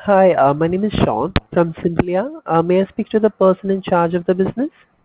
Hi, my name is Sean from Simplia. May I speak to the person in charge of the business?